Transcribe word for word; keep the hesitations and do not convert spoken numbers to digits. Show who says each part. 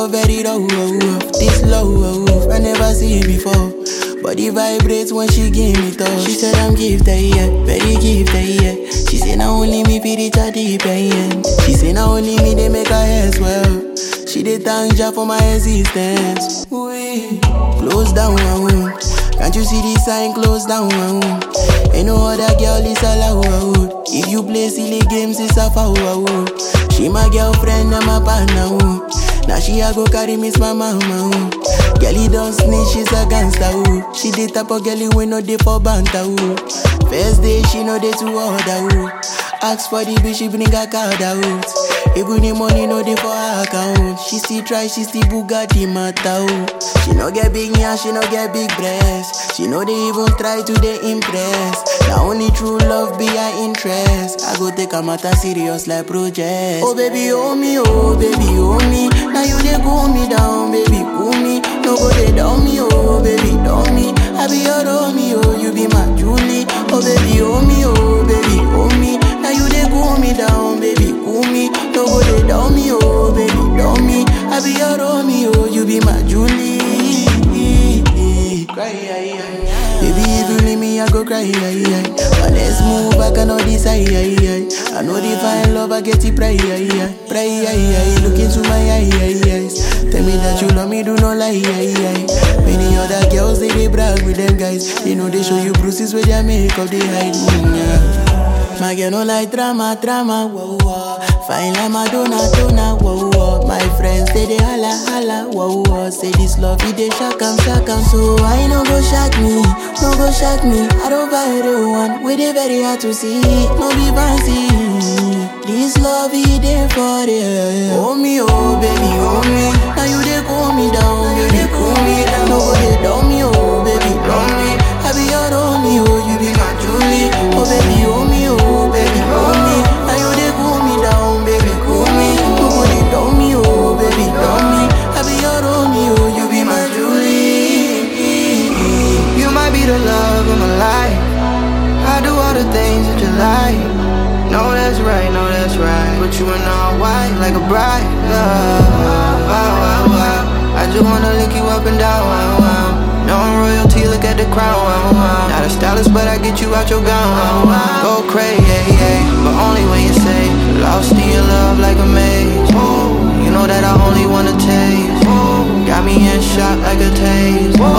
Speaker 1: love very low, this low, I never see it before. Body vibrates when she give me touch. She said I'm gifted, yeah, very gifted, yeah. She say now only me fi reach a deep end. She say now only me they make her hair swell. She dey thank Jah for my existence. Ooh, close down, uh, can't you see the sign? Close down, uh, ain't no other girl is allowed. If you play silly games, it's a foul. She my girlfriend and my partner. Now she a go carry miss my mama. Girlie don't snitch, she's a gangster. She the type of girlie we no dey for banter. First day she know dey to order. Ask for the bitch, she bring her card out. Even the money no dey for her account. She still try, she still Bugatti matter. She no get big yeah, she no get big breast. She no dey even try to dey impress. Now only true love be her interest. I go take a matter serious like project. Oh baby, oh me, oh baby, oh me. Now you dey cool me down, baby, cool me. No go dey down me, oh baby, down me. I be your Romeo, you be my Julie. Oh baby, oh me, oh baby, oh me. Now you dey cool me down, baby, cool me. No go dey down me, oh baby, down me. I be your Romeo, you be my Julie. Cry, yeah, yeah. Baby, if you leave me, I go cry, yeah, yeah. But let's move, I cannot decide, yeah, yeah. I know the fine love, I get it, pray, yeah, yeah. Pray, yeah, yeah. Look into my eye, yeah, eyes. Tell me that you love me, do not lie, yeah, yeah. Many other girls, they, they brag with them guys. They know they show you bruises with their makeup, they hide, mm, yeah. My girl no like drama, drama, whoa, whoa. Fine like Madonna, Donna, whoa, whoa. My friends say they holla, holla, whoa, whoa. Say this love, it they shock 'em, shock 'em. So I no go shock me, no go shock me. I don't buy the one, with it very hard to see. No be fancy, this love, it they for it. Oh me, oh baby, oh me. Now you they cool me down, baby, cool me down. No go they down me, oh baby, down me. I be your Romeo, you be my Julie. Oh baby, oh me, oh baby, oh me. Now you they cool me down, baby, cool me. No go they down me, oh baby, down me. I be your Romeo, you be my Julie.
Speaker 2: You might be the love of my life. I do all the things that you like. No, that's right, no, that's right. Put you in all white like a bride. Love, wow, wow, wow. I just wanna lick you up and down, wow, wow. No royalty, look at the crown, wow, wow. Not a stylist, but I get you out your gown, wow, wow. Go crazy, yeah, yeah. But only when you say lost in your love like a maze. You know that I only wanna taste. Got me in shock like a taste.